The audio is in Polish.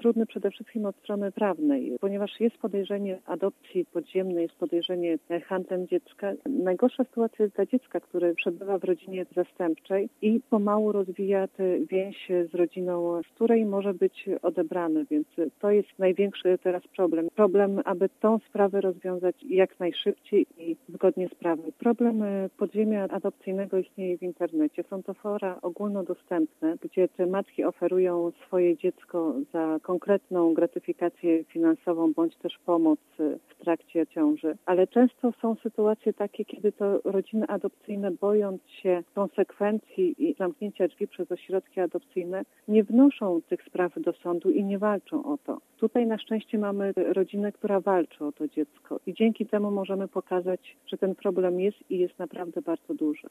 trudny przede wszystkim od strony prawnej, ponieważ jest podejrzenie adopcji podziemnej, jest podejrzenie handlem dziecka. Najgorsza sytuacja jest dla dziecka, które przebywa w rodzinie zastępczej i pomału rozwija tę więź z rodziną, z której może być odebrany, więc to jest największy teraz problem. Problem, aby tą sprawę rozwiązać jak najszybciej i zgodnie z prawem. Problem podziemia adopcyjnego istnieje w internecie. Są to fora ogólnodostępne, gdzie te matki oferują swoje dziecko za konkretną gratyfikację finansową bądź też pomoc w trakcie ciąży. Ale często są sytuacje takie, kiedy to rodziny adopcyjne, bojąc się konsekwencji i zamknięcia drzwi przez ośrodki adopcyjne, nie wnoszą tych spraw do sądu i nie walczą o to. Tutaj na szczęście mamy rodzinę, która walczy o to dziecko i dzięki temu możemy pokazać, że ten problem jest i jest naprawdę bardzo duży.